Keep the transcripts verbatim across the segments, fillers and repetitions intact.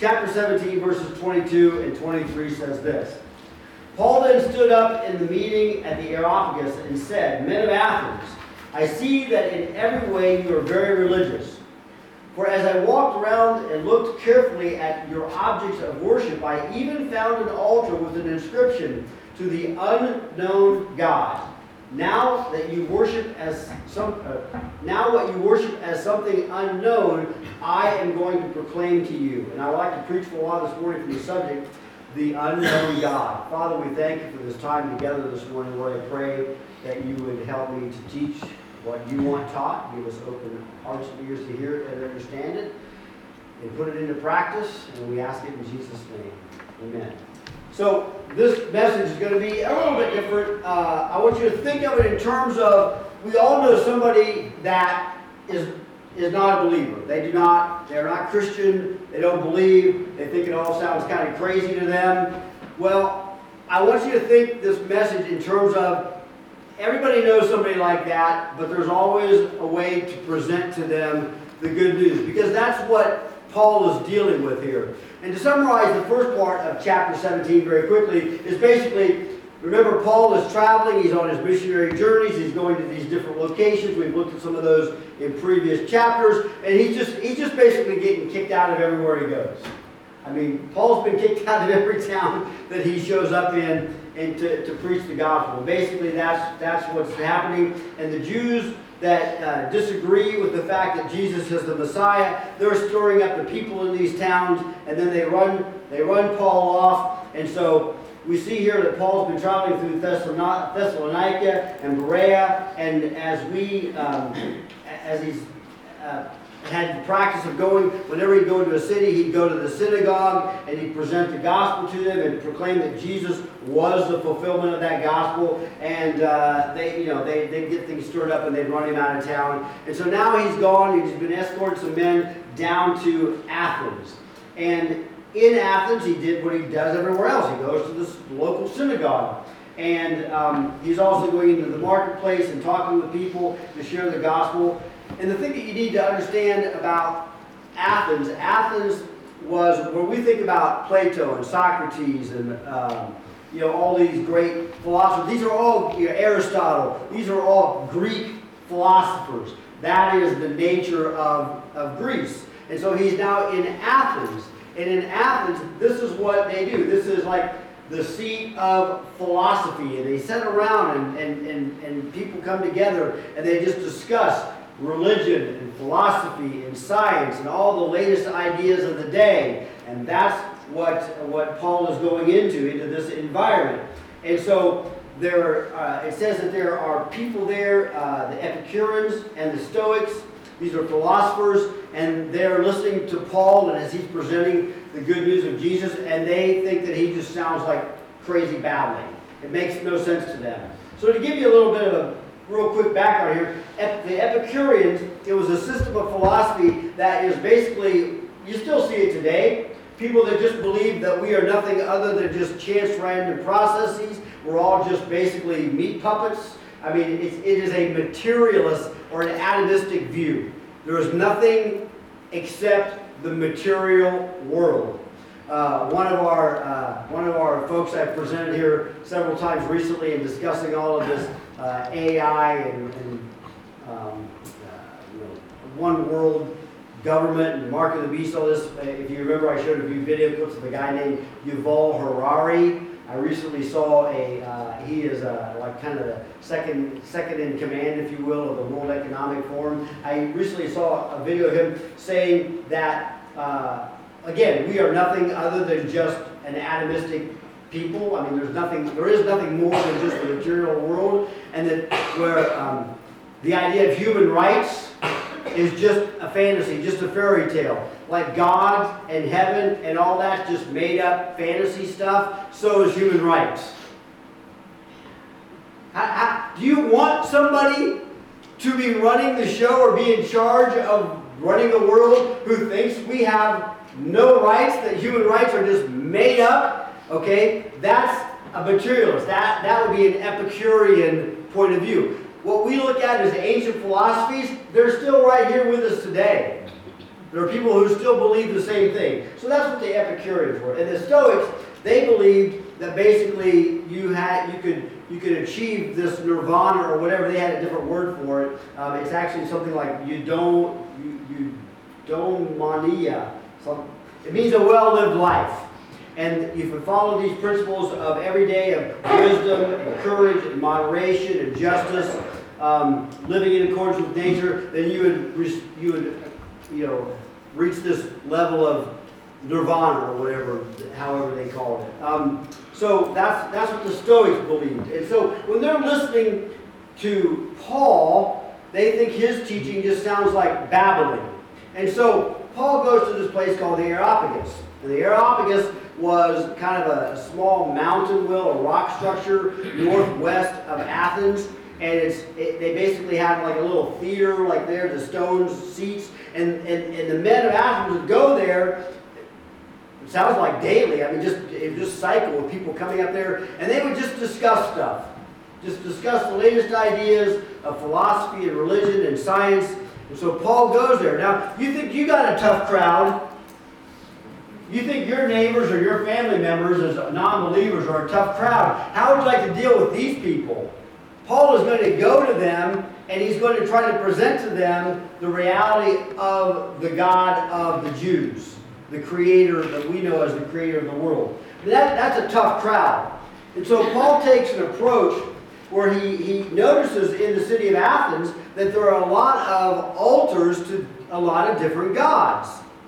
chapter seventeen, verses twenty-two and twenty-three says this. Paul then stood up in the meeting at the Areopagus and said, Men of Athens, I see that in every way you are very religious. For as I walked around and looked carefully at your objects of worship, I even found an altar with an inscription, to the unknown God. Now that you worship as some, uh, now what you worship as something unknown, I am going to proclaim to you. And I would like to preach for a while this morning from the subject, the unknown God. Father, we thank you for this time together this morning. Lord, I pray that you would help me to teach what you want taught. Give us open hearts and ears to hear it and understand it, and put it into practice. And we ask it in Jesus' name. Amen. So this message is going to be a little bit different. Uh, I want you to think of it in terms of, we all know somebody that is is not a believer. They do not, they're not Christian, they don't believe, they think it all sounds kind of crazy to them. Well, I want you to think this message in terms of, everybody knows somebody like that, but there's always a way to present to them the good news, because that's what Paul is dealing with here. And to summarize the first part of chapter seventeen very quickly, is basically, remember Paul is traveling, he's on his missionary journeys, he's going to these different locations. We've looked at some of those in previous chapters, and he's just, he's just basically getting kicked out of everywhere he goes. I mean, Paul's been kicked out of every town that he shows up in and to, to preach the gospel. Basically, that's, that's what's happening. And the Jews that uh, disagree with the fact that Jesus is the Messiah, they're stirring up the people in these towns, and then they run, they run Paul off. And so we see here that Paul's been traveling through Thessalonica and Berea, and as we, um, as he's uh, had the practice of going, whenever he'd go into a city, he'd go to the synagogue and he'd present the gospel to them and proclaim that Jesus was the fulfillment of that gospel. And uh, they, you know, they they'd get things stirred up and they'd run him out of town. And so now he's gone. He's been escorting some men down to Athens, and in Athens, he did what he does everywhere else. He goes to this local synagogue. And um, he's also going into the marketplace and talking with people to share the gospel. And the thing that you need to understand about Athens, Athens was, when we think about Plato and Socrates and um, you know, all these great philosophers, these are all, you know, Aristotle, these are all Greek philosophers. That is the nature of, of Greece. And so he's now in Athens. And in Athens, this is what they do. This is like the seat of philosophy. And they sit around and, and, and, and people come together and they just discuss religion and philosophy and science and all the latest ideas of the day. And that's what, what Paul is going into, into this environment. And so there, uh, it says that there are people there, uh, the Epicureans and the Stoics. These are philosophers, and they're listening to Paul and as he's presenting the good news of Jesus, and they think that he just sounds like crazy babbling. It makes no sense to them. So to give you a little bit of a real quick background here, the Epicureans, it was a system of philosophy that is basically, you still see it today, people that just believe that we are nothing other than just chance random processes. We're all just basically meat puppets. I mean, it's, it is a materialist or an atomistic view. There is nothing except the material world. Uh, one of our uh, one of our folks I've presented here several times recently in discussing all of this uh, A I and, and um, uh, you know, one world government and mark of the beast. All this. If you remember, I showed a few video clips of a guy named Yuval Harari. I recently saw a, uh, he is a, like kind of the second, second in command, if you will, of the World Economic Forum. I recently saw a video of him saying that, uh, again, we are nothing other than just an atomistic people. I mean, there's nothing, there is nothing more than just the material world, and that where um, the idea of human rights is just a fantasy, just a fairy tale. Like God and heaven and all that just made up fantasy stuff, so is human rights. How, how, do you want somebody to be running the show or be in charge of running the world who thinks we have no rights, that human rights are just made up? Okay, that's a materialist. That, that would be an Epicurean point of view. What we look at as ancient philosophies, they're still right here with us today. There are people who still believe the same thing. So that's what the Epicureans were. And the Stoics, they believed that basically you had you could you could achieve this nirvana or whatever. They had a different word for it. Um, it's actually something like eudaimonia. You, eudaimonia. Some, it means a well-lived life. And if you follow these principles of every day of wisdom and courage and moderation and justice, um, living in accordance with nature, then you would you would you know reach this level of nirvana or whatever, however they called it. Um, so that's that's what the Stoics believed. And so when they're listening to Paul, they think his teaching just sounds like babbling. And so Paul goes to this place called the Areopagus. And the Areopagus was kind of a, a small mountain will, a rock structure northwest of Athens. And it's it, they basically had like a little theater, like there, the stone seats. And, and, and the men of Athens would go there. It sounds like daily. I mean, just it just cycle with people coming up there. And they would just discuss stuff. Just discuss the latest ideas of philosophy and religion and science. And so Paul goes there. Now, you think you got a tough crowd. You think your neighbors or your family members as non-believers are a tough crowd. How would you like to deal with these people? Paul is going to go to them and he's going to try to present to them the reality of the God of the Jews, the creator that we know as the creator of the world. That, that's a tough crowd. And so Paul takes an approach where he, he notices in the city of Athens that there are a lot of altars to a lot of different gods.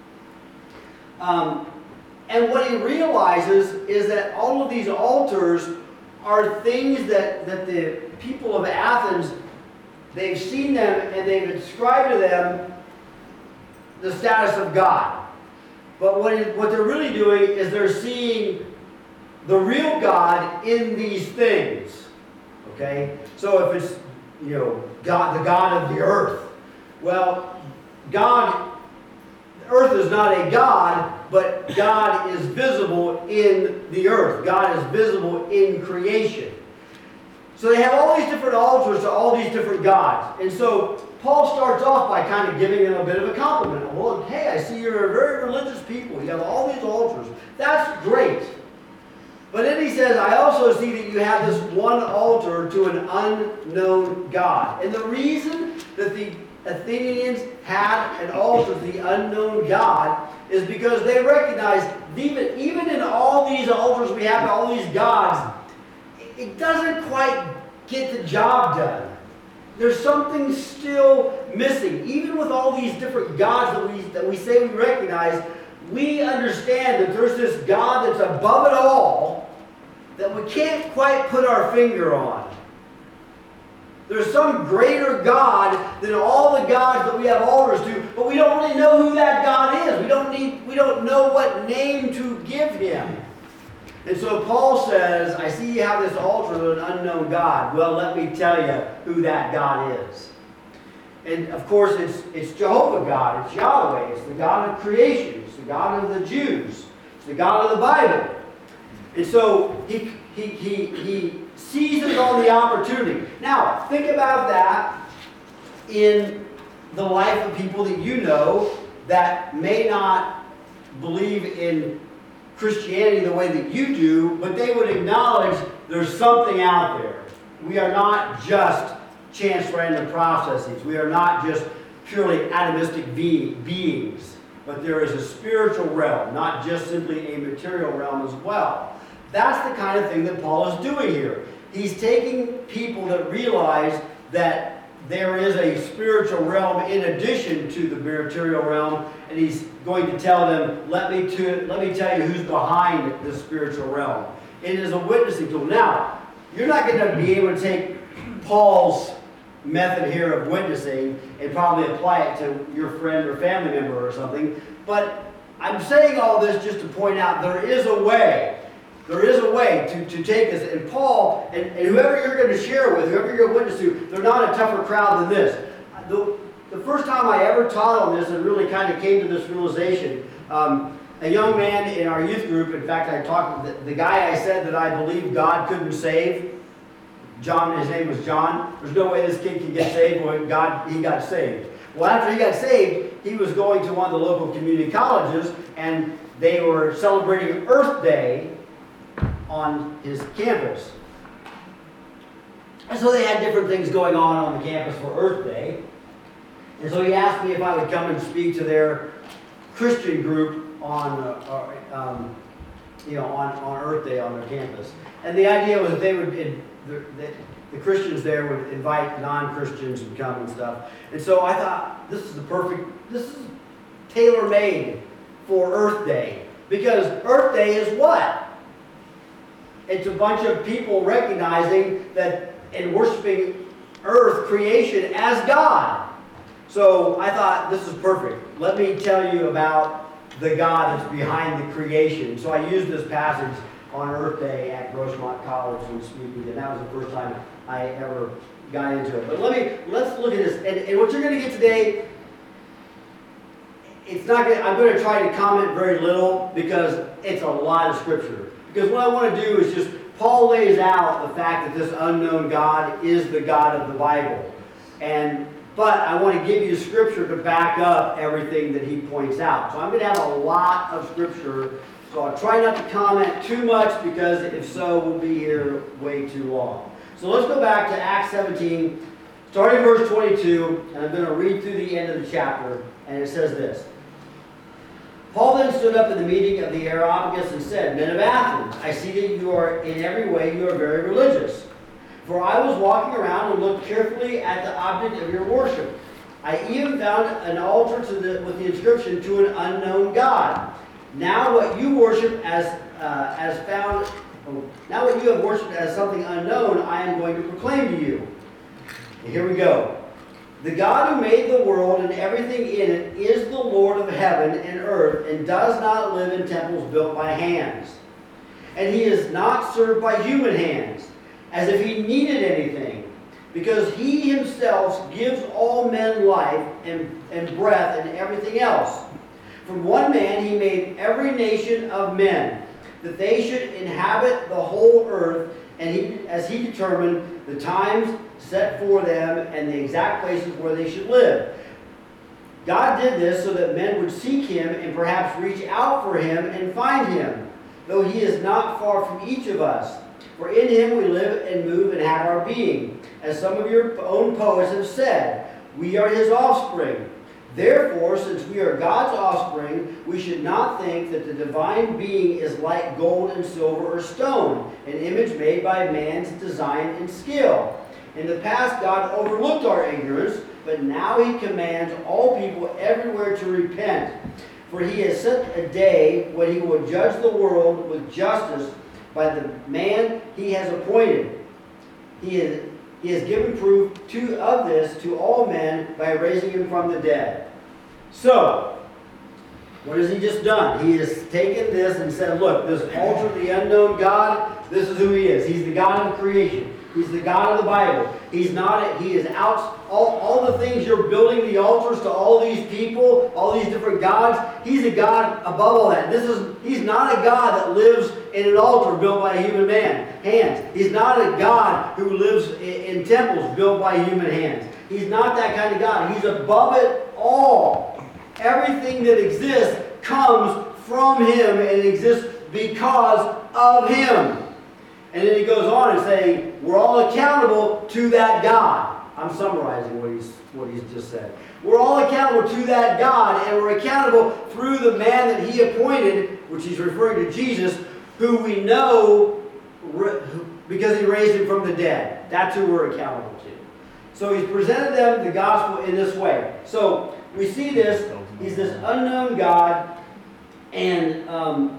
Um, and what he realizes is that all of these altars are things that, that the people of Athens, they've seen them and they've ascribed to them the status of God. But what, it, what they're really doing is they're seeing the real God in these things. Okay? So if it's, you know, God, the God of the earth, well, God, earth is not a God, but God is visible in the earth. God is visible in creation. So they have all these different altars to all these different gods. And so Paul starts off by kind of giving them a bit of a compliment. Well, hey, I see you're a very religious people. You have all these altars. That's great. But then he says, I also see that you have this one altar to an unknown God. And the reason that the Athenians had an altar to the unknown God is because they recognized even, even in all these altars we have to all these gods, it doesn't quite get the job done. There's something still missing. Even with all these different gods that we, that we say we recognize, we understand that there's this God that's above it all that we can't quite put our finger on. There's some greater God than all the gods that we have altars to, but we don't really know who that God is. We don't need, we don't know what name to give him. And so Paul says, I see you have this altar to an unknown God. Well, let me tell you who that God is. And of course, it's, it's Jehovah God. It's Yahweh. It's the God of creation. It's the God of the Jews. It's the God of the Bible. And so he, he, he, he seizes on the opportunity. Now, think about that in the life of people that you know that may not believe in Christianity the way that you do, but they would acknowledge there's something out there. We are not just chance random processes. We are not just purely atomistic be- beings, but there is a spiritual realm, not just simply a material realm as well. That's the kind of thing that Paul is doing here. He's taking people that realize that there is a spiritual realm in addition to the material realm, and he's going to tell them, let me, to, let me tell you who's behind the spiritual realm. It is a witnessing tool. Now, you're not going to be able to take Paul's method here of witnessing and probably apply it to your friend or family member or something, but I'm saying all this just to point out there is a way. There is a way to, to take this. And Paul, and, and whoever you're going to share with, whoever you're going to witness to, they're not a tougher crowd than this. The, the first time I ever taught on this and really kind of came to this realization, um, a young man in our youth group, in fact, I talked with the, the guy I said that I believe God couldn't save, John, his name was John. There's no way this kid can get saved when God, he got saved. Well, after he got saved, he was going to one of the local community colleges, and they were celebrating Earth Day on his campus. And so they had different things going on on the campus for Earth Day. And so he asked me if I would come and speak to their Christian group on, uh, um, you know, on, on Earth Day on their campus. And the idea was that they would, the, the, the Christians there would invite non-Christians to come and stuff. And so I thought, this is the perfect, this is tailor-made for Earth Day. Because Earth Day is what? It's a bunch of people recognizing that and worshiping Earth creation as God. So I thought, this is perfect. Let me tell you about the God that's behind the creation. So I used this passage on Earth Day at Grossmont College when speaking, and that was the first time I ever got into it. But let me, let's look at this. And, and what you're going to get today, it's not going to, I'm going to try to comment very little because it's a lot of scripture. Because what I want to do is just, Paul lays out the fact that this unknown God is the God of the Bible. And But I want to give you scripture to back up everything that he points out. So I'm going to have a lot of scripture. So I'll try not to comment too much because if so, we'll be here way too long. So let's go back to Acts seventeen, starting verse twenty-two, and I'm going to read through the end of the chapter, and it says this. Paul then stood up in the meeting of the Areopagus and said, Men of Athens, I see that you are in every way you are very religious. For I was walking around and looked carefully at the object of your worship. I even found an altar to the, with the inscription, to an unknown God. Now what you worship as uh, as found, oh, now what you have worshipped as something unknown, I am going to proclaim to you. And here we go. The God who made the world and everything in it is the Lord of heaven and earth, and does not live in temples built by hands. And he is not served by human hands, as if he needed anything, because he himself gives all men life and, and breath and everything else. From one man he made every nation of men, that they should inhabit the whole earth, and he, as he determined the times set for them and the exact places where they should live. God did this so that men would seek him and perhaps reach out for him and find him, though he is not far from each of us. For in him we live and move and have our being. As some of your own poets have said, we are his offspring. Therefore, since we are God's offspring, we should not think that the divine being is like gold and silver or stone, an image made by man's design and skill. In the past, God overlooked our ignorance, but now he commands all people everywhere to repent. For he has set a day when he will judge the world with justice by the man he has appointed. He has, he has given proof to, of this to all men by raising him from the dead. So, what has he just done? He has taken this and said, look, this altar of the unknown God, this is who he is. He's the God of creation. He's the God of the Bible. He's not, he is out, all, all the things you're building the altars to all these people, all these different gods, he's a God above all that. This is, he's not a God that lives in an altar built by a human man, hands. He's not a God who lives in, in temples built by human hands. He's not that kind of God. He's above it all. Everything that exists comes from him and exists because of him. And then he goes on and saying, we're all accountable to that God. I'm summarizing what he's, what he's just said. We're all accountable to that God, and we're accountable through the man that he appointed, which he's referring to Jesus, who we know because he raised him from the dead. That's who we're accountable to. So he's presented them the gospel in this way. So we see this. He's this unknown God, and um,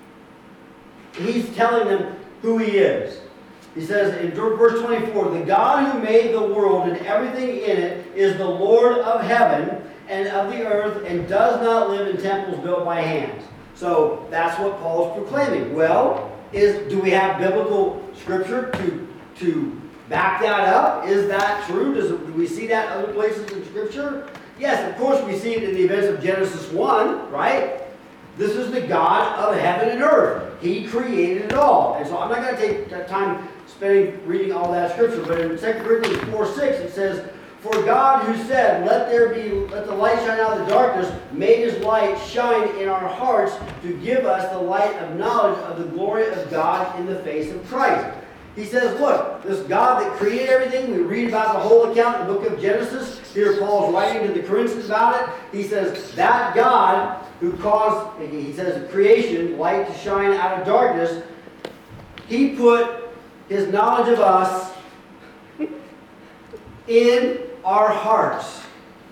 he's telling them who he is. He says in verse twenty-four, the God who made the world and everything in it is the Lord of heaven and of the earth, and does not live in temples built by hands. So that's what Paul's proclaiming. Well, is do we have biblical scripture to, to back that up? Is that true? Does, do we see that other places in scripture? Yes, of course we see it in the events of Genesis one, right? This is the God of heaven and earth. He created it all. And so I'm not going to take time spending reading all that scripture, but in Second Corinthians four six it says, For God, who said, let there be, let the light shine out of the darkness, made his light shine in our hearts to give us the light of knowledge of the glory of God in the face of Christ. He says, look, this God that created everything, we read about the whole account in the book of Genesis. Here Paul's writing to the Corinthians about it. He says, that God who caused, he says, creation, light to shine out of darkness, he put his knowledge of us in our hearts.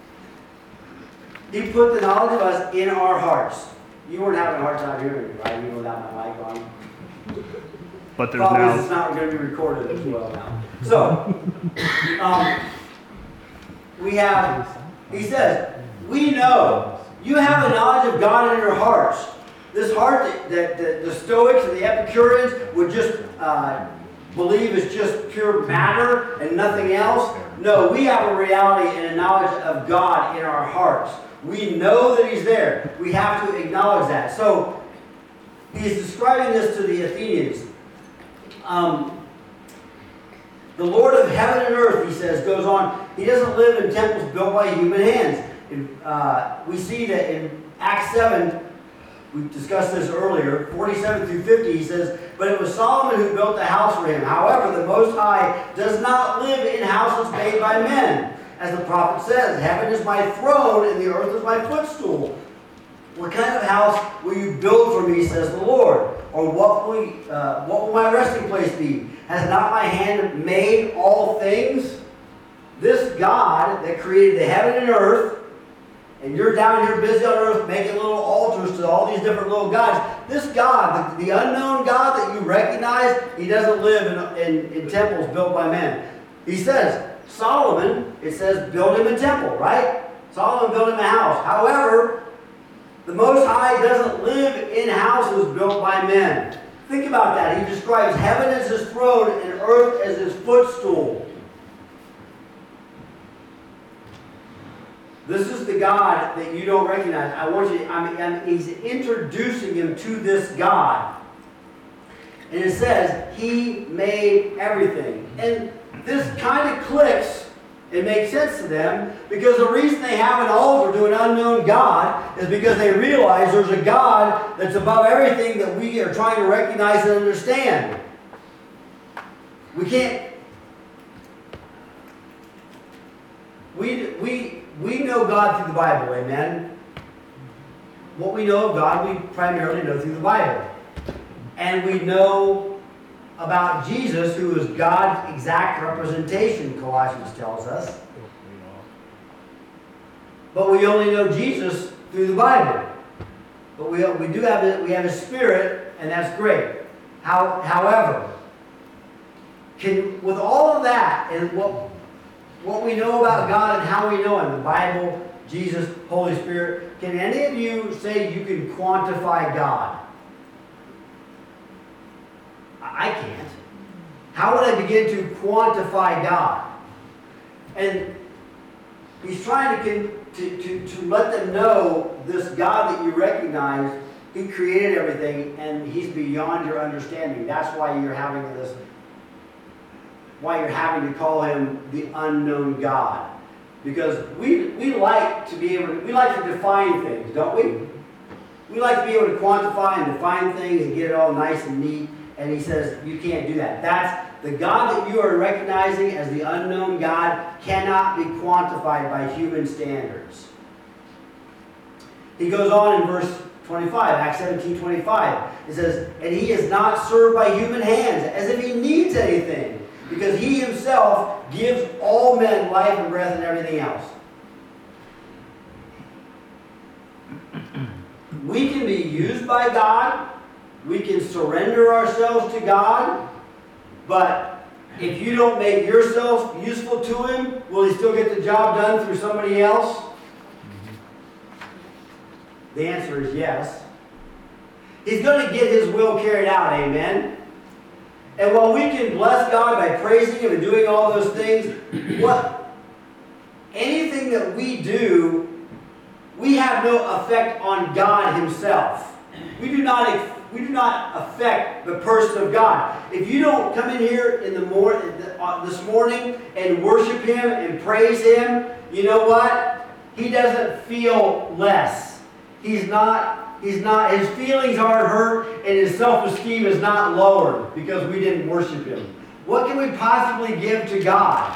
He put the knowledge of us in our hearts. You weren't having a hard time hearing me, right? Even without my mic on. But there's Problem now. is it's not going to be recorded as well now. So, um, we have, he says, we know you have a knowledge of God in your hearts. This heart that, that, that the Stoics and the Epicureans would just uh, believe is just pure matter and nothing else. No, we have a reality and a knowledge of God in our hearts. We know that he's there. We have to acknowledge that. So, he's describing this to the Athenians. Um, the Lord of heaven and earth, he says, goes on. He doesn't live in temples built by human hands. In, uh, we see that in Acts seven, we discussed this earlier, forty-seven through fifty, he says, but it was Solomon who built the house for him. However, the Most High does not live in houses made by men. As the prophet says, heaven is my throne and the earth is my footstool. What kind of house will you build for me, says the Lord? Or what will, you, uh, what will my resting place be? Has not my hand made all things? This God that created the heaven and earth, and you're down here busy on earth making little altars to all these different little gods. This God, the, the unknown God that you recognize, he doesn't live in, in, in temples built by men. He says, Solomon, it says, build him a temple, right? Solomon built him a house. However, the Most High doesn't live in houses built by men. Think about that. He describes heaven as his throne and earth as his footstool. This is the God that you don't recognize. I want you to, I mean, I mean, he's introducing him to this God. And it says, he made everything. And this kind of clicks. It makes sense to them because the reason they have an altar to an unknown God is because they realize there's a God that's above everything that we are trying to recognize and understand. We can't. We, we, we know God through the Bible, amen? What we know of God, we primarily know through the Bible. And we know about Jesus, who is God's exact representation, Colossians tells us. But we only know Jesus through the Bible. But we, we do have a, we have a spirit, and that's great. How, however, can, with all of that and what, what we know about God and how we know Him, the Bible, Jesus, Holy Spirit, can any of you say you can quantify God? I can't. How would I begin to quantify God? And he's trying to, to, to, to let them know this God that you recognize, he created everything and he's beyond your understanding. That's why you're having this, why you're having to call him the unknown God. Because we, we like to be able to, we like to define things, don't we? We like to be able to quantify and define things and get it all nice and neat. And he says, you can't do that. That's the God that you are recognizing as the unknown God cannot be quantified by human standards. He goes on in verse twenty-five, Acts seventeen twenty-five. It says, and he is not served by human hands as if he needs anything, because he himself gives all men life and breath and everything else. We can be used by God. We can surrender ourselves to God, but if you don't make yourself useful to him, will he still get the job done through somebody else? The answer is yes. He's going to get his will carried out, amen? And while we can bless God by praising him and doing all those things, what anything that we do, we have no effect on God himself. We do not, we do not affect the person of God. If you don't come in here in the mor- uh, this morning and worship Him and praise Him, you know what? He doesn't feel less. He's not, he's not, his feelings aren't hurt and his self-esteem is not lowered because we didn't worship Him. What can we possibly give to God?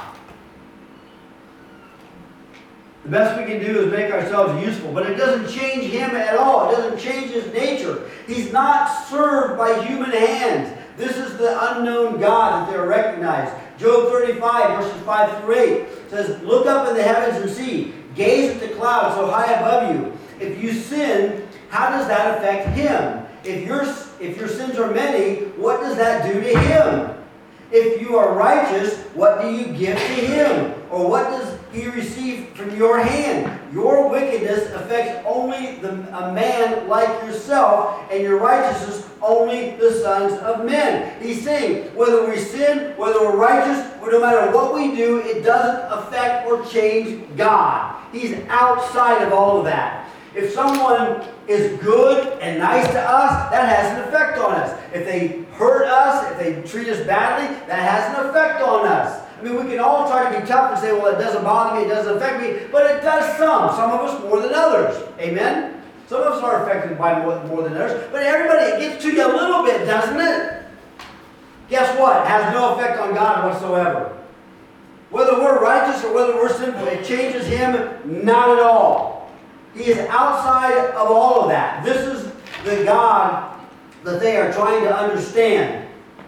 The best we can do is make ourselves useful, but it doesn't change Him at all. It doesn't change His nature. He's not served by human hands. This is the unknown God that they're recognized. Job thirty-five, verses five through eight says, "Look up in the heavens and see. Gaze at the clouds so high above you. If you sin, how does that affect Him? If your, if your sins are many, what does that do to Him? If you are righteous, what do you give to Him? Or what does He receive from your hand? Your wickedness affects only the, a man like yourself, and your righteousness only the sons of men." He's saying, whether we sin, whether we're righteous, or no matter what we do, it doesn't affect or change God. He's outside of all of that. If someone is good and nice to us, that has an effect on us. If they hurt us, if they treat us badly, that has an effect on us. I mean, we can all try to be tough and say, well, it doesn't bother me, it doesn't affect me, but it does some. Some of us more than others. Amen? Some of us are affected by more, more than others, but everybody, it gets to you a little bit, doesn't it? Guess what? It has no effect on God whatsoever. Whether we're righteous or whether we're sinful, it changes Him not at all. He is outside of all of that. This is the God that they are trying to understand.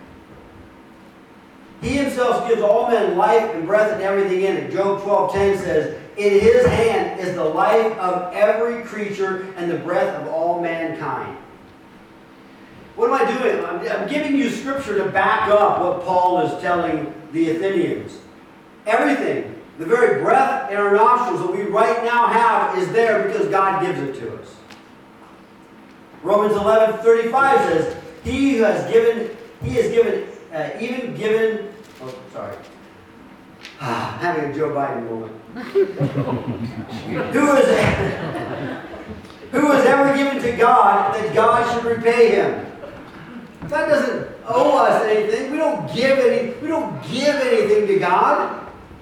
He Himself gives all men life and breath and everything in it. Job twelve ten says, "In His hand is the life of every creature and the breath of all mankind." What am I doing? I'm, I'm giving you scripture to back up what Paul is telling the Athenians. Everything. The very breath in our nostrils that we right now have is there because God gives it to us. Romans eleven thirty-five says, "He who has given, He has given, uh, even given." Oh, sorry. I'm having a Joe Biden moment. who is who has ever given to God that God should repay him? God doesn't owe us anything. We don't give any. We don't give anything to God.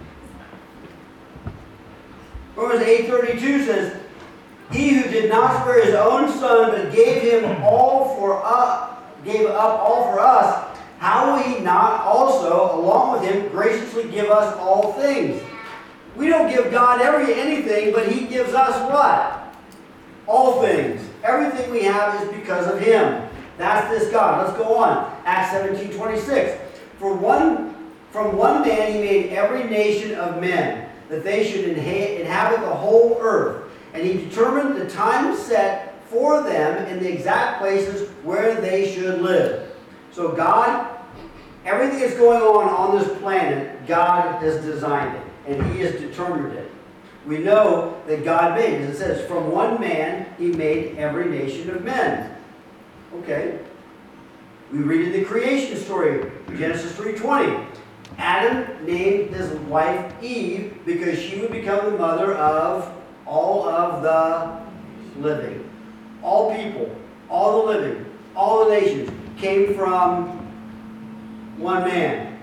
Romans eight thirty-two says, "He who did not spare His own Son, but gave Him all for us, gave up all for us, how will He not also, along with Him, graciously give us all things?" We don't give God every anything, but He gives us what? All things. Everything we have is because of Him. That's this God. Let's go on. Acts seventeen twenty-six. For one, from one man He made every nation of men, that they should inha- inhabit the whole earth. And He determined the time set for them in the exact places where they should live. So God, everything that's going on on this planet, God has designed it. And He has determined it. We know that God made it. It says, from one man He made every nation of men. Okay. We read in the creation story, Genesis three twenty. Adam named his wife Eve because she would become the mother of all of the living. All people, all the living, all the nations came from one man.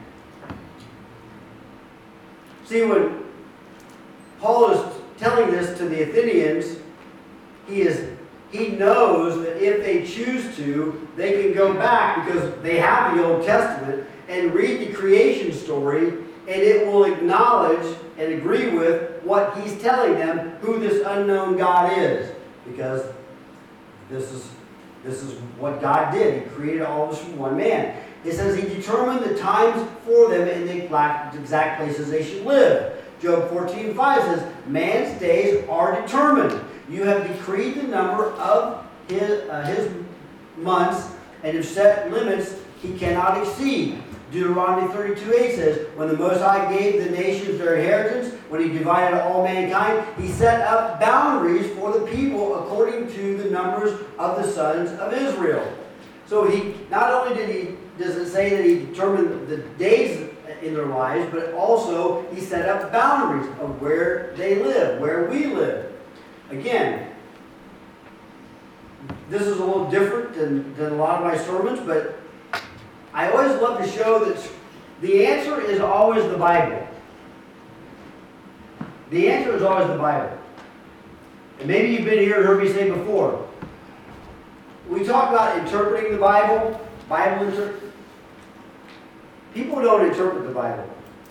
See, when Paul is telling this to the Athenians, he is he knows that if they choose to, they can go back because they have the Old Testament and read the creation story, and it will acknowledge and agree with what he's telling them, who this unknown God is. Because this is, this is what God did. He created all this from one man. It says He determined the times for them in the exact places they should live. Job fourteen five says, "Man's days are determined. You have decreed the number of his, uh, his months, and have set limits He cannot exceed." Deuteronomy thirty-two eight says, "When the Most High gave the nations their inheritance, when He divided all mankind, He set up boundaries for the people according to the numbers of the sons of Israel." So He not only did He does it say that He determined the days in their lives, but also He set up boundaries of where they live, where we live. Again, this is a little different than, than a lot of my sermons, but I always love to show that the answer is always the Bible. The answer is always the Bible. And maybe you've been here and heard me say before, we talk about interpreting the Bible, Bible interpret. People don't interpret the Bible.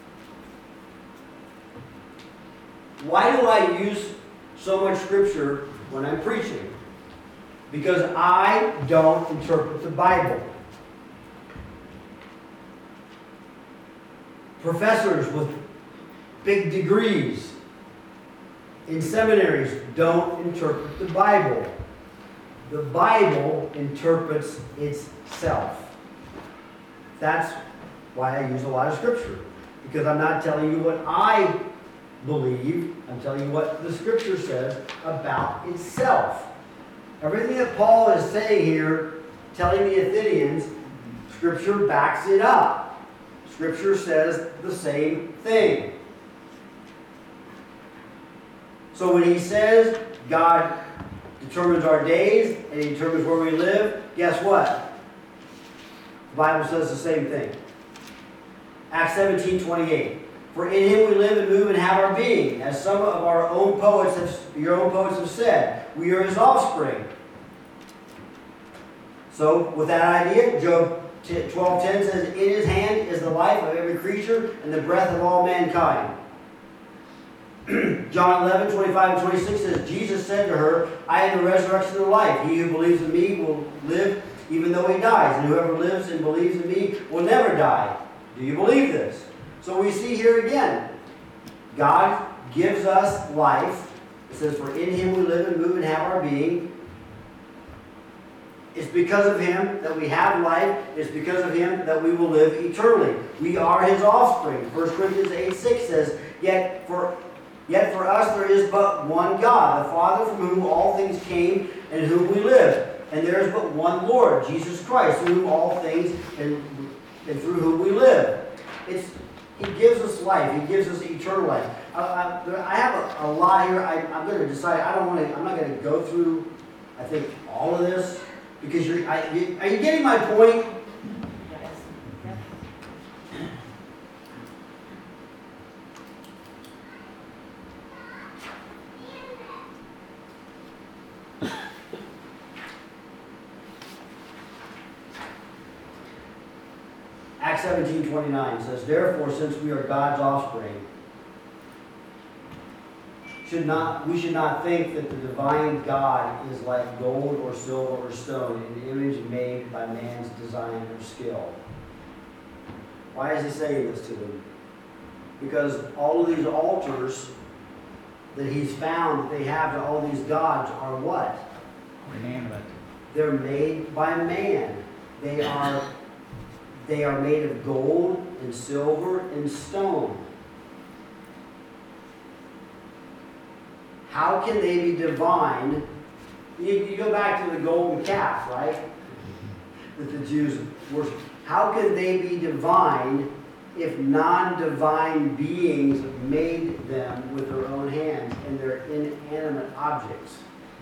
Why do I use so much scripture when I'm preaching? Because I don't interpret the Bible. Professors with big degrees in seminaries don't interpret the Bible. The Bible interprets itself. That's why I use a lot of scripture. Because I'm not telling you what I believe, I'm telling you what the scripture says about itself. Everything that Paul is saying here, telling the Athenians, scripture backs it up. Scripture says the same thing. So when he says God determines our days and he determines where we live, guess what? The Bible says the same thing. Acts seventeen twenty-eight. For in him we live and move and have our being, as some of our own poets have, your own poets have said, we are his offspring. So with that idea, Job twelve ten says, in his hand is the life of every creature and the breath of all mankind. John eleven twenty-five and twenty-six says, Jesus said to her, I am the resurrection and the life. He who believes in me will live even though he dies, and whoever lives and believes in me will never die. Do you believe this? So we see here again, God gives us life. It says, for in him we live and move and have our being. It's because of him that we have life. It's because of him that we will live eternally. We are his offspring. First Corinthians eight six says, Yet for, yet for us there is but one God, the Father from whom all things came and in whom we live. And there is but one Lord, Jesus Christ, through whom all things and, and through whom we live. It's He gives us life. He gives us eternal life. I, I, I have a, a lot here. I, I'm going to decide. I don't want to. I'm not going to go through. I think all of this because you're. I, you, are you getting my point? Acts seventeen twenty-nine says, therefore, since we are God's offspring, should not, we should not think that the divine God is like gold or silver or stone, an image made by man's design or skill. Why is he saying this to them? Because all of these altars that he's found that they have to all these gods are what? Inanimate. They're made by man. They are They are made of gold and silver and stone. How can they be divine? You, you go back to the golden calf, right? That the Jews worship. How can they be divine if non-divine beings made them with their own hands and they're inanimate objects?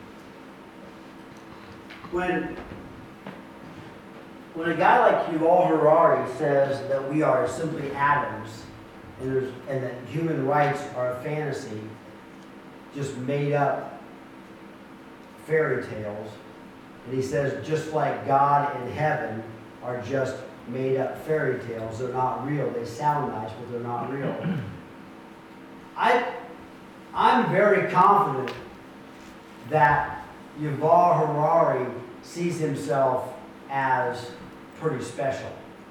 When When a guy like Yuval Harari says that we are simply atoms and, there's, and that human rights are a fantasy, just made up fairy tales, and he says just like God and heaven are just made up fairy tales, they're not real. They sound nice, but they're not real. I, I'm very confident that Yuval Harari sees himself as pretty special.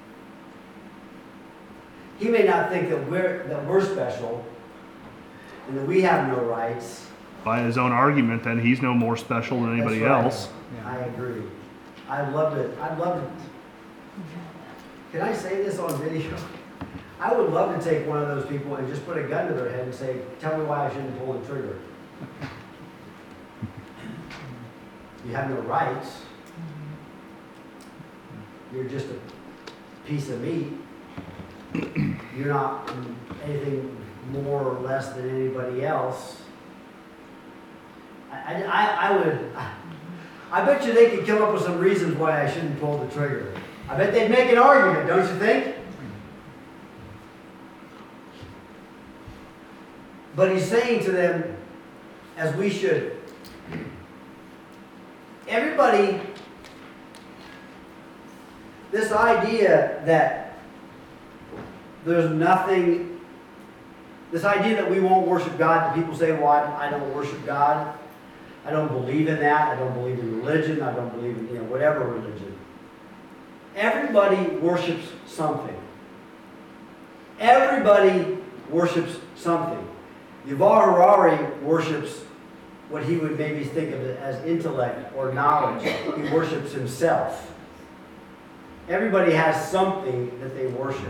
He may not think that we're that we're special and that we have no rights. By his own argument, then he's no more special than anybody That's right. else. Yeah. I agree. I'd love to. I'd love to. Can I say this on video? I would love to take one of those people and just put a gun to their head and say, "Tell me why I shouldn't pull the trigger." You have no rights. You're just a piece of meat. You're not anything more or less than anybody else. I, I, I would, I bet you they could come up with some reasons why I shouldn't pull the trigger. I bet they'd make an argument, don't you think? But he's saying to them, as we should, everybody, this idea that there's nothing, this idea that we won't worship God, that people say, well, I, I don't worship God. I don't believe in that. I don't believe in religion. I don't believe in, you know, whatever religion. Everybody worships something. Everybody worships something. Yuval Harari worships what he would maybe think of as intellect or knowledge. He worships himself. Everybody has something that they worship.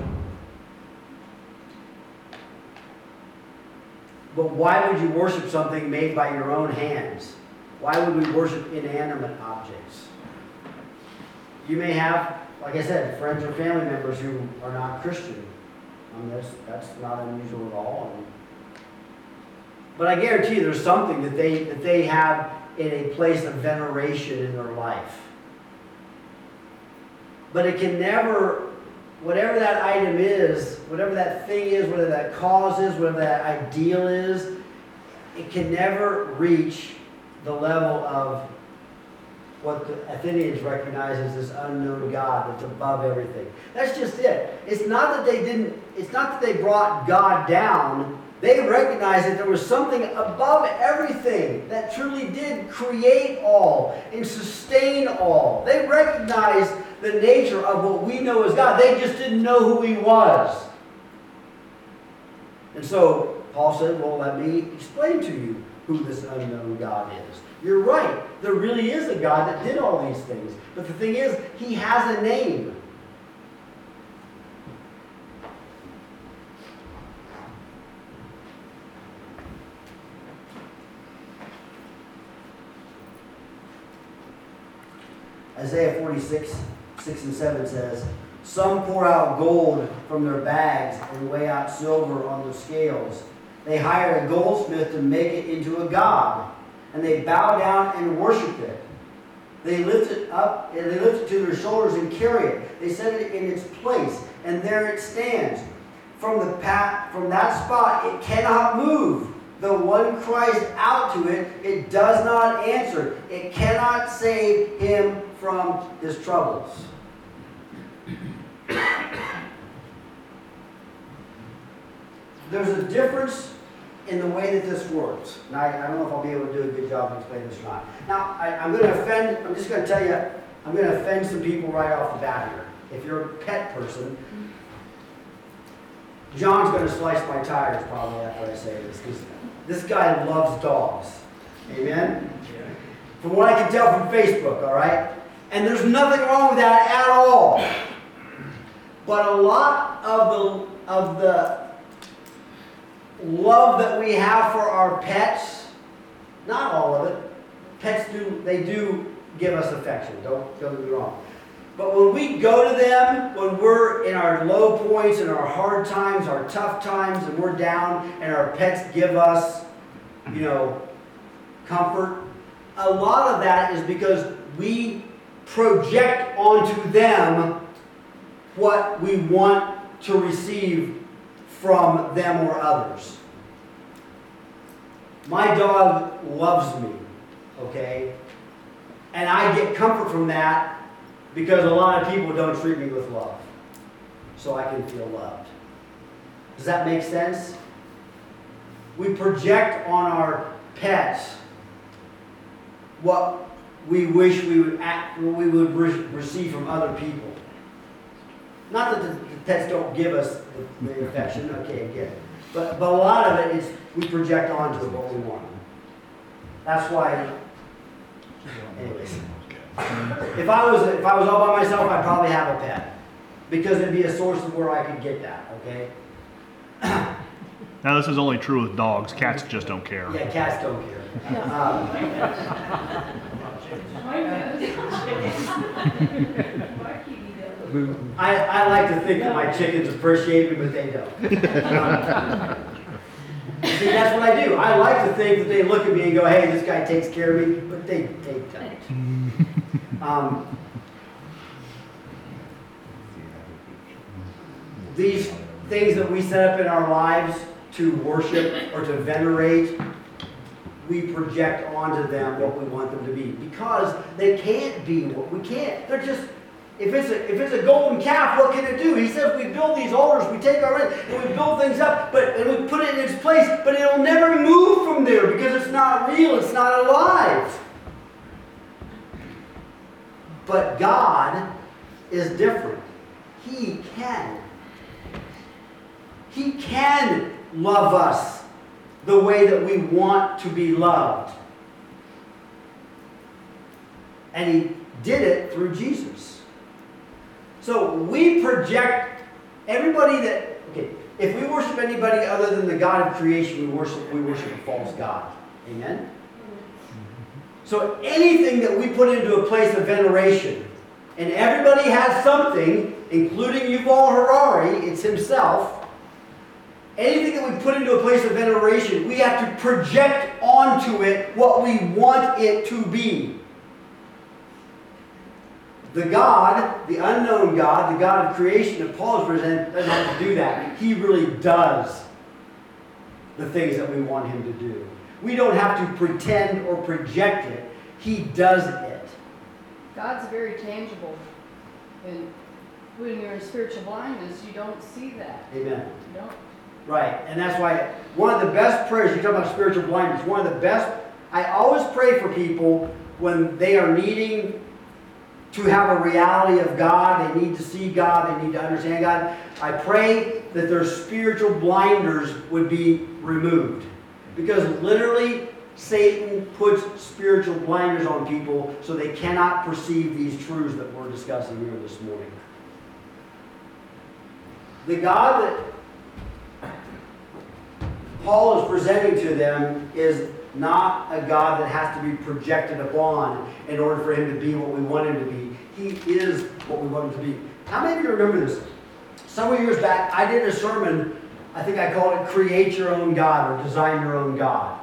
But why would you worship something made by your own hands? Why would we worship inanimate objects? You may have, like I said, friends or family members who are not Christian. I mean, that's, that's not unusual at all. I mean, but I guarantee you there's something that they, that they have in a place of veneration in their life. But it can never, whatever that item is, whatever that thing is, whatever that cause is, whatever that ideal is, it can never reach the level of what the Athenians recognize as this unknown God that's above everything. That's just it. It's not that they didn't, it's not that they brought God down. They recognized that there was something above everything that truly did create all and sustain all. They recognized the nature of what we know as God. They just didn't know who He was. And so Paul said, well, let me explain to you who this unknown God is. You're right. There really is a God that did all these things. But the thing is, He has a name. Isaiah forty-six, six and seven says, some pour out gold from their bags and weigh out silver on the scales. They hire a goldsmith to make it into a god, and they bow down and worship it. They lift it up, and they lift it to their shoulders and carry it. They set it in its place, and there it stands. From the pat, from that spot, it cannot move. Though one cries out to it, it does not answer. It cannot save him from his troubles. There's a difference in the way that this works. Now, I, I don't know if I'll be able to do a good job of explaining this or not. Now, I, I'm going to offend, I'm just going to tell you, I'm going to offend some people right off the bat here. If you're a pet person, John's going to slice my tires probably after I say this, because this guy loves dogs. Amen? From what I can tell from Facebook, all right? And there's nothing wrong with that at all. But a lot of the, of the love that we have for our pets, not all of it, pets do, they do give us affection, don't, don't get me wrong. But when we go to them, when we're in our low points, in our hard times, our tough times, and we're down, and our pets give us, you know, comfort, a lot of that is because we project onto them what we want to receive from them or others. My dog loves me, okay? And I get comfort from that because a lot of people don't treat me with love. So I can feel loved. Does that make sense? We project on our pets what we wish we would act, we would re- receive from other people. Not that the, the pets don't give us the, the affection, okay, again. But, but a lot of it is we project onto it what we want. That's why, anyways. If I was if I was all by myself, I'd probably have a pet. Because it'd be a source of where I could get that, okay? Now this is only true with dogs. Cats just don't care. Yeah, cats don't care. Um, I, I like to think that my chickens appreciate me, but they don't. Um, see, that's what I do. I like to think that they look at me and go, hey, this guy takes care of me, but they, they don't. Um, these things that we set up in our lives to worship or to venerate, we project onto them what we want them to be. Because they can't be what we can't. They're just, if it's a, if it's a golden calf, what can it do? He says we build these altars, we take our and we build things up, but and we put it in its place, but it'll never move from there because it's not real, it's not alive. But God is different. He can. He can love us the way that we want to be loved. And He did it through Jesus. So we project everybody that, okay, if we worship anybody other than the God of creation, we worship, we worship a false God. Amen? So anything that we put into a place of veneration, and everybody has something, including Yuval Harari, it's himself, anything that we put into a place of veneration, we have to project onto it what we want it to be. The God, the unknown God, the God of creation that Paul is presenting, doesn't have to do that. He really does the things that we want Him to do. We don't have to pretend or project it. He does it. God's very tangible. And when you're in spiritual blindness, you don't see that. Amen. You don't. Right. And that's why one of the best prayers, you talk about spiritual blindness, one of the best, I always pray for people when they are needing to have a reality of God, they need to see God, they need to understand God. I pray that their spiritual blinders would be removed. Because literally, Satan puts spiritual blinders on people so they cannot perceive these truths that we're discussing here this morning. The God that Paul is presenting to them is not a God that has to be projected upon in order for Him to be what we want Him to be. He is what we want Him to be. How many of you remember this? Several years back, I did a sermon, I think I called it Create Your Own God or Design Your Own God.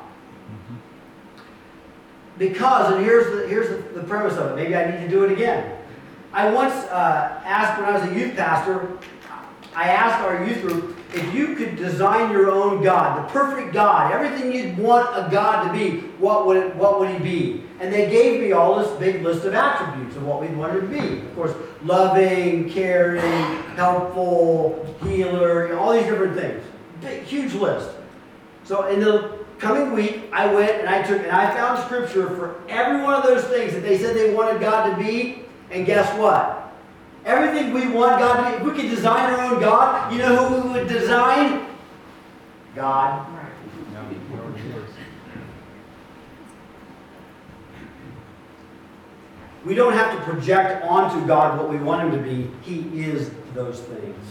Because, and here's the, here's the, the premise of it, maybe I need to do it again. I once uh, asked, when I was a youth pastor, I asked our youth group, if you could design your own God, the perfect God, everything you'd want a God to be, what would it, what would He be? And they gave me all this big list of attributes of what we'd want Him to be. Of course, loving, caring, helpful, healer, you know, all these different things. Big, huge list. So in the coming week, I went and I took and I found scripture for every one of those things that they said they wanted God to be. And guess what? Everything we want God to be, if we could design our own God, you know who we would design? God. We don't have to project onto God what we want Him to be. He is those things.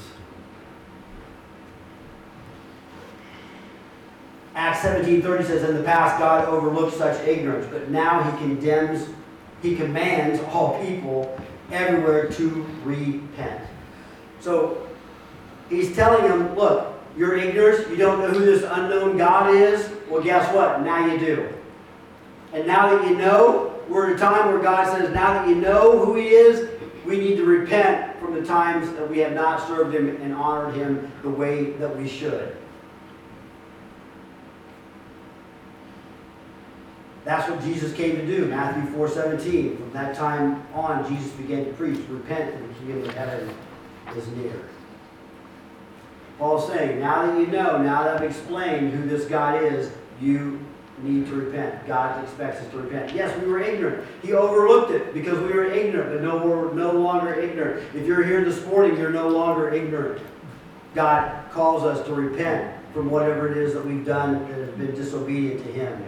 Acts seventeen thirty says, in the past God overlooked such ignorance, but now He condemns, He commands all people everywhere to repent. So He's telling them, look, you're ignorant, you don't know who this unknown God is. Well, guess what? Now you do. And now that you know, we're at a time where God says, now that you know who He is, we need to repent from the times that we have not served Him and honored Him the way that we should. That's what Jesus came to do, Matthew four seventeen. From that time on, Jesus began to preach, repent, and the kingdom of heaven is near. Paul's saying, now that you know, now that I've explained who this God is, you need to repent. God expects us to repent. Yes, we were ignorant. He overlooked it because we were ignorant, but no, we're no longer ignorant. If you're here this morning, you're no longer ignorant. God calls us to repent from whatever it is that we've done that has been disobedient to Him.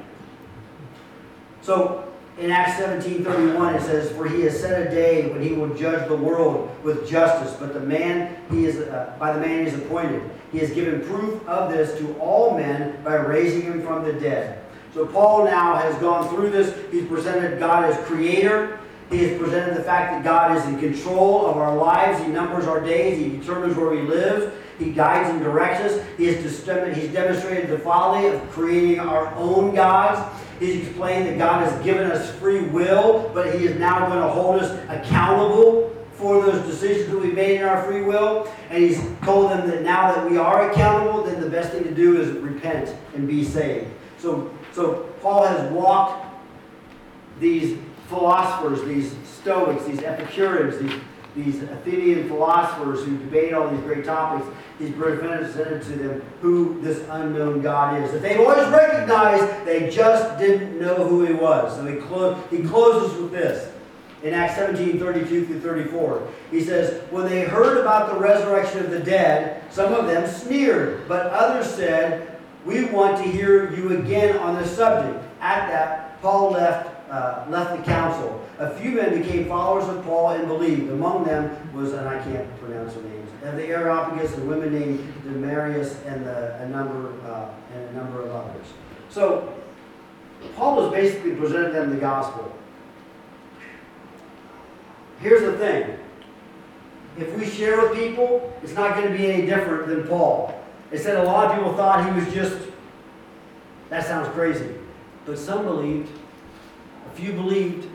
So, in Acts seventeen thirty-one, it says, for He has set a day when He will judge the world with justice, but the man he is uh, by the man He is appointed. He has given proof of this to all men by raising Him from the dead. So Paul now has gone through this. He's presented God as creator. He has presented the fact that God is in control of our lives. He numbers our days. He determines where we live. He guides and directs us. He has he's demonstrated the folly of creating our own gods. He He's explained that God has given us free will, but He is now going to hold us accountable for those decisions that we made in our free will. And He's told them that now that we are accountable, then the best thing to do is repent and be saved. So, so Paul has walked these philosophers, these Stoics, these Epicureans, these, these Athenian philosophers who debate all these great topics. He's presented to them who this unknown God is. That they've always recognized, they just didn't know who He was. So he, clo- he closes with this. In Acts seventeen, thirty-two through thirty-four, he says, when they heard about the resurrection of the dead, some of them sneered, but others said, we want to hear you again on this subject. At that, Paul left, uh, left the council. A few men became followers of Paul and believed. Among them was, and I can't pronounce their names, and the Areopagus and women named Demarius and the, a number uh, and a number of others. So Paul was basically presenting them the gospel. Here's the thing. If we share with people, it's not going to be any different than Paul. They said a lot of people thought he was just, that sounds crazy. But some believed. A few believed.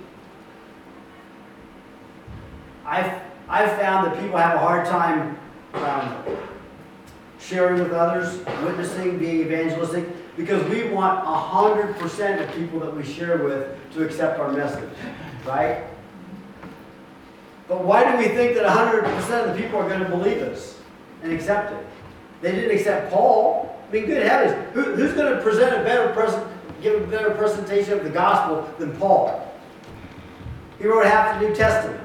I've, I've found that people have a hard time um, sharing with others, witnessing, being evangelistic, because we want one hundred percent of people that we share with to accept our message, right? But why do we think that one hundred percent of the people are going to believe us and accept it? They didn't accept Paul. I mean, good heavens, who, who's going to present a better present, give a better presentation of the gospel than Paul? He wrote half the New Testament.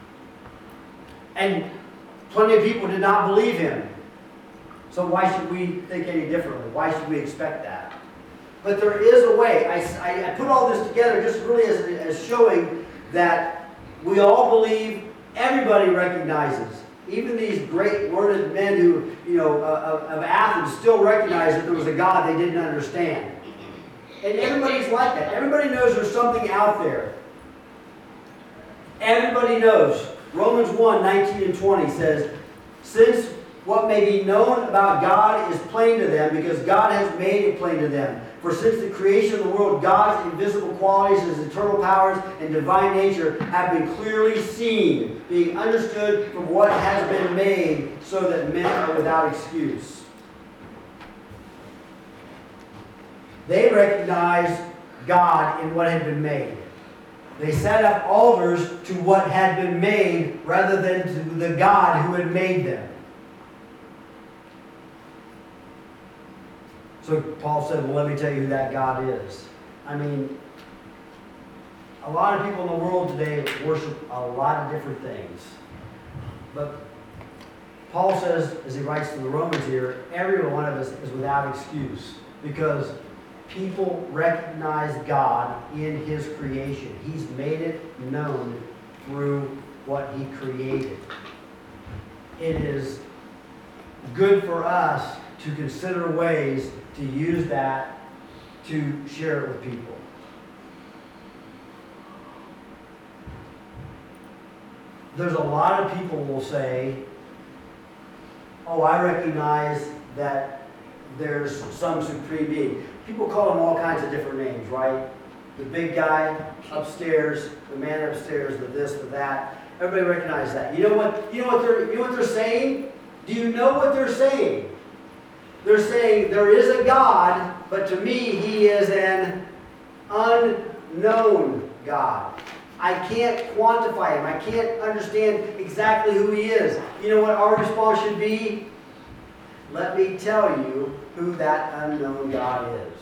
And plenty of people did not believe him. So why should we think any differently? Why should we expect that? But there is a way. I, I, I put all this together just really as, as showing that we all believe, everybody recognizes. Even these great worded men who, you know, uh, of, of Athens still recognize that there was a God they didn't understand. And everybody's like that. Everybody knows there's something out there. Everybody knows. Romans one, nineteen and twenty says, since what may be known about God is plain to them, because God has made it plain to them. For since the creation of the world, God's invisible qualities, His eternal powers, and divine nature have been clearly seen, being understood from what has been made, so that men are without excuse. They recognized God in what had been made. They set up altars to what had been made rather than to the God who had made them. So Paul said, well, let me tell you who that God is. I mean, a lot of people in the world today worship a lot of different things. But Paul says, as he writes to the Romans here, every one of us is without excuse, because people recognize God in His creation. He's made it known through what He created. It is good for us to consider ways to use that to share it with people. There's a lot of people who will say, oh, I recognize that there's some supreme being. People call him all kinds of different names, right? The big guy upstairs, the man upstairs, the this, the that. Everybody recognizes that. You know what? You know what they're. You know what they're saying? Do you know what they're saying? They're saying there is a God, but to me He is an unknown God. I can't quantify Him. I can't understand exactly who He is. You know what our response should be? Let me tell you who that unknown God is.